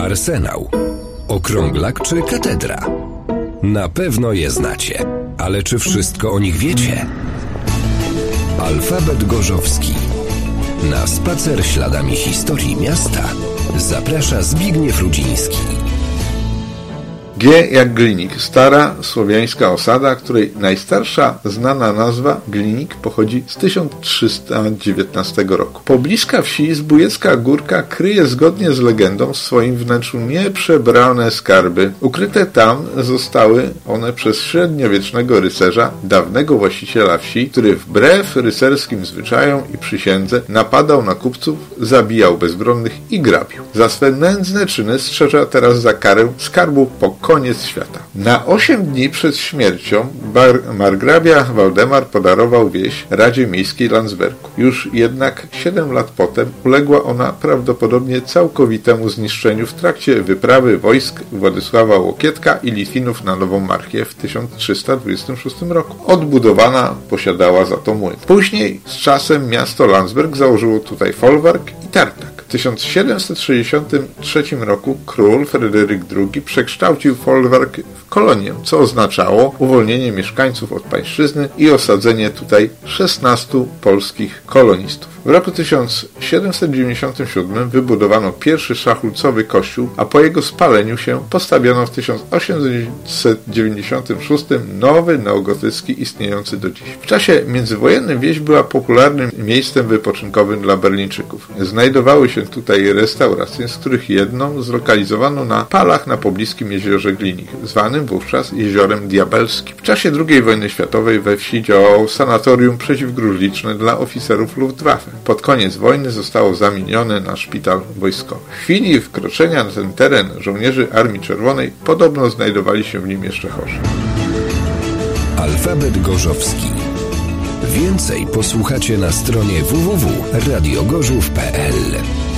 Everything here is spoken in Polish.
Arsenał, okrąglak czy katedra? Na pewno je znacie, ale czy wszystko o nich wiecie? Alfabet Gorzowski. Na spacer śladami historii miasta zaprasza Zbigniew Rudziński. G jak Glinik, stara słowiańska osada, której najstarsza znana nazwa Glinik pochodzi z 1319 roku. Pobliska wsi Zbójecka Górka kryje zgodnie z legendą w swoim wnętrzu nieprzebrane skarby. Ukryte tam zostały one przez średniowiecznego rycerza, dawnego właściciela wsi, który wbrew rycerskim zwyczajom i przysiędze napadał na kupców, zabijał bezbronnych i grabił. Za swe nędzne czyny strzeże teraz za karę skarbu po koniec świata. Na 8 dni przed śmiercią margrabia Waldemar podarował wieś Radzie Miejskiej Landsbergu. Już jednak 7 lat potem uległa ona prawdopodobnie całkowitemu zniszczeniu w trakcie wyprawy wojsk Władysława Łokietka i Litwinów na Nową Marchię w 1326 roku. Odbudowana posiadała za to młyn. Później z czasem miasto Landsberg założyło tutaj folwark i tartak. W 1763 roku król Fryderyk II przekształcił folwark w kolonię, co oznaczało uwolnienie mieszkańców od pańszczyzny i osadzenie tutaj 16 polskich kolonistów. W roku 1797 wybudowano pierwszy szachulcowy kościół, a po jego spaleniu się postawiono w 1896 nowy neogotycki istniejący do dziś. W czasie międzywojennym wieś była popularnym miejscem wypoczynkowym dla Berlińczyków. Znajdowały się tutaj restauracje, z których jedną zlokalizowano na Palach na pobliskim jeziorze Glinik, zwanym wówczas Jeziorem Diabelskim. W czasie II wojny światowej we wsi działało sanatorium przeciwgruźliczne dla oficerów Luftwaffe. Pod koniec wojny zostało zamienione na szpital wojskowy. W chwili wkroczenia na ten teren żołnierzy Armii Czerwonej podobno znajdowali się w nim jeszcze chorzy. Alfabet Gorzowski. Więcej posłuchacie na stronie www.radiogorzów.pl.